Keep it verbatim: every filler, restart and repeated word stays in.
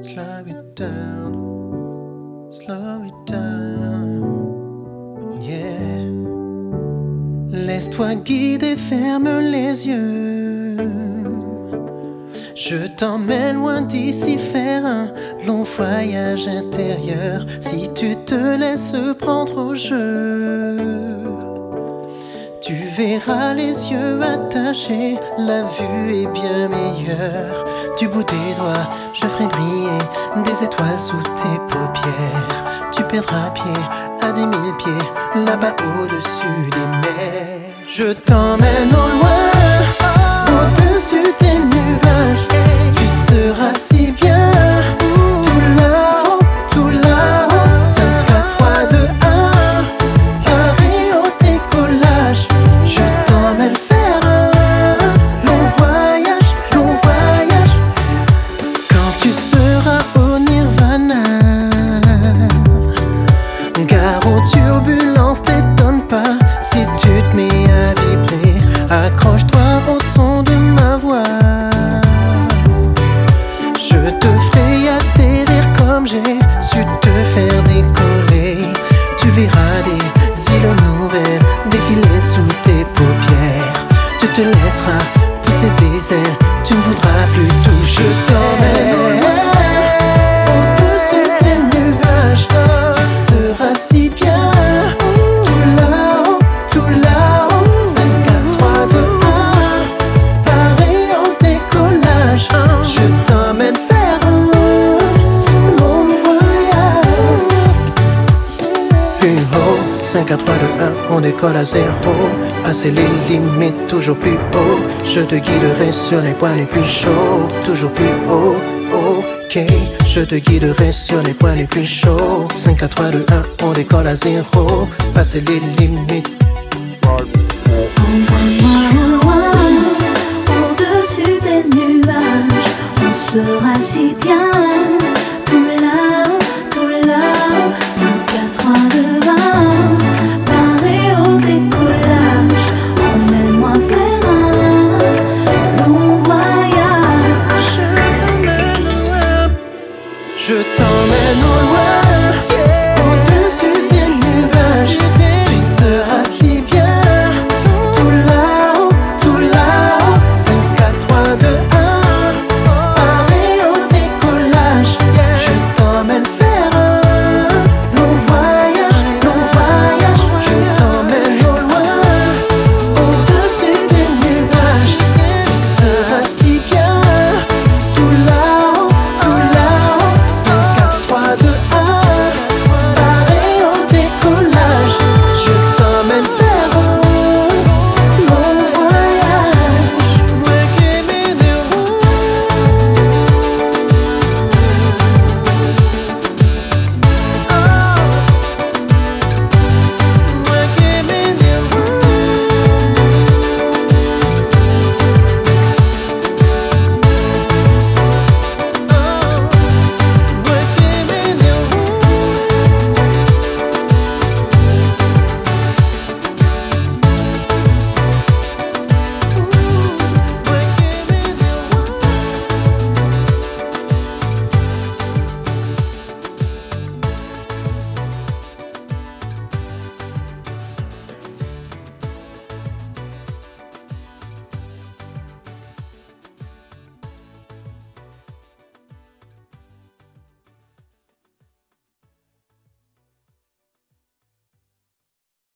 Slow it down, slow it down, yeah. Laisse-toi guider, ferme les yeux. Je t'emmène loin d'ici faire un long voyage intérieur. Si tu te laisses prendre au jeu, tu verras les yeux attachés, la vue est bien meilleure. Du bout des doigts, je ferai briller des étoiles sous tes paupières. Tu perdras pied à dix mille pieds, là-bas au-dessus des mers. Je t'emmène au loin, au-dessus des nuages. Tu seras si bien, tout là-haut, tout là-haut. Cinq, quatre, trois, deux, un, carré au décollage. Je t'emmène faire un long voyage, long voyage. Quand tu seras au nirvana, gare aux turbulences, t'étonne pas si tu te mets à vibrer. Accroche-toi au son de ma voix. Je te ferai atterrir comme j'ai su te faire décoller. Tu verras des îles nouvelles défiler sous tes paupières. Tu te laisseras pousser des ailes, tu ne voudras plus toucher. Je t'emmène au loin, au-dessus des nuages. Tu seras si bien, tout là-haut, tout là-haut. Cinq, quatre, trois, deux, un, pareil au décollage. Je t'emmène faire un long voyage. Plus haut, cinq, quatre, trois, deux, un, on décolle à zéro. Passer les limites, toujours plus haut. Je te guiderai sur les points les plus chauds. Toujours plus haut, ok. Je te guiderai sur les points les plus chauds. Cinq, quatre, trois, deux, un, on décolle à zéro. Passer les limites. Emmène-moi loin, au-dessus des nuages. On sera si bien.